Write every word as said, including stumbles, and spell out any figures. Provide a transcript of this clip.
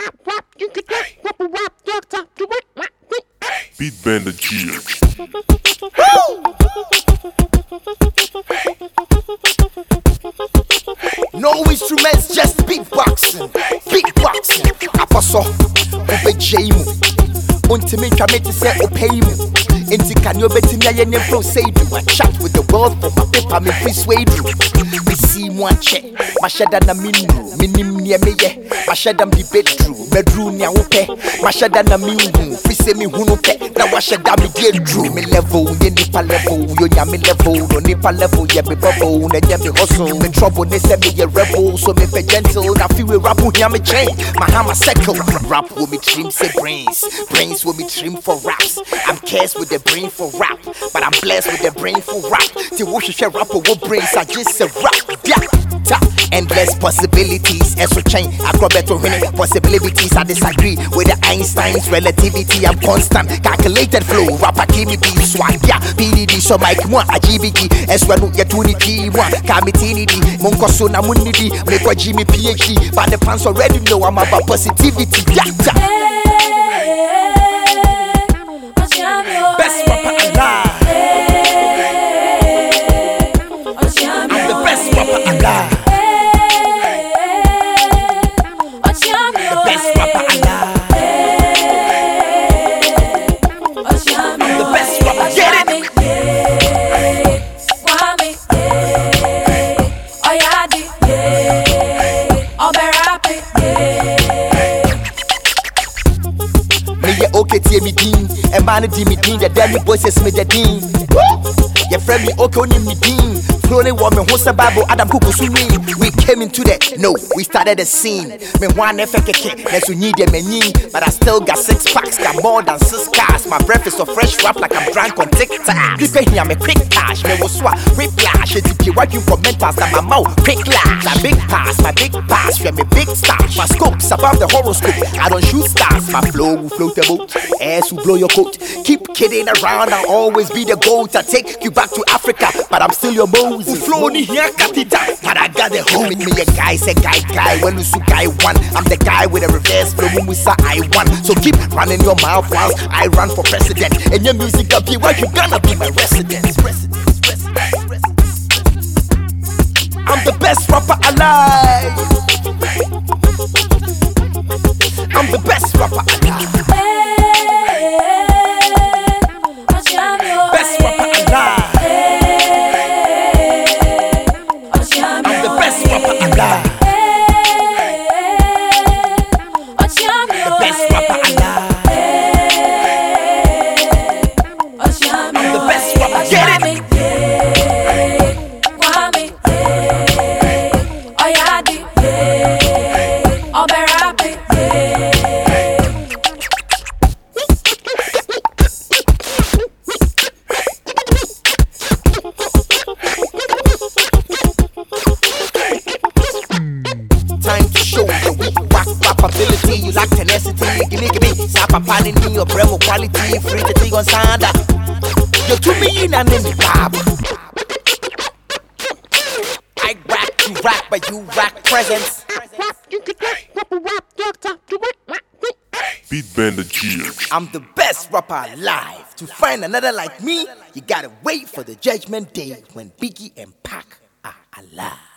Beat Bender G. No instruments, just beatboxing. Beatboxing. Apostle, Obe Jaimu. Untimi Kamete say Opeimu. Inti can you bet me a name say do I chat with the world for my paper me persuade you. We see one check. My shada na minu. Minim near me ye. My shada be bedroom. Bedroom ya upe. My shada na minu. Free say me hunu pe. Na wa shada me get drew. Me level, ye nipa level. Yo nya me level. No nipa level, ye me bubble. Na nya me hustle. Me trouble, ne say me ye rebel. So me be gentle. Na feel we rap who hear me chain. My hammer circle. Rap with me trim say brains. Brains will be trim for raps. I'm cursed with the brain for rap, but I'm blessed with the brain for rap. The worship share rapper with brains, I just a rap. Yeah, ta. Endless possibilities. Eso chain, acrobato winning possibilities. I disagree with the Einstein's relativity. I'm constant, calculated flow. Rapper give me beat swag. Yeah, P D D so Mike moi a G B G. Eswa no ya tuni G moi. Kamitini di, monko so na munidi. Make wa Jimmy P H D, but the fans already know I'm about positivity. Yeah, ta. Best rapper alive. I'm the best rapper alive. The best rapper alive. I'm the best rapper. Get it? Okay, tie me din, e man di me din, the daddy boy says me the din. Your friend me okay only me din. Flowing woman who's a Bible Adam Kuku Sumi. We came into the no, we started the scene. Me one F K K, let's we need them any. But I still got six packs, got more than six cars. My breath is so fresh rap like I'm drunk on TikTok. You pay here me quick cash, me was swap, whiplash. It's if you working for mentors that my mouth quick lash. My big pass, my big pass, yeah, me big stash. My scopes above the horoscope. I don't shoot stars, my flow will float the boat. Ass will blow your coat. Keep kidding around, I'll always be the goat. I take you back to Africa, but I'm still your Moses. Flow ni here, Katita, but I got the home. Me a guy, say guy, guy. When you see guy one, I'm the guy with a reverse flow. When we say I won, so keep running your mouth whilst I run for president. And your music up here, where you gonna be my residence? Residence, residence, residence. I'm the best rapper alive. I'm the best rapper alive. Best rapper alive. I'm the best rapper alive. The best rapper alive. I'm the best rapper. Get it? Ability, you lack tenacity, you give me Sapa panini or Bremo quality, free to take on Sanda. You're to me in and in the pub. I rap, you rap, but you rack presence. Beat Bender G. I'm the best rapper alive. To find another like me, you gotta wait for the judgment day when Biggie and Pac are alive.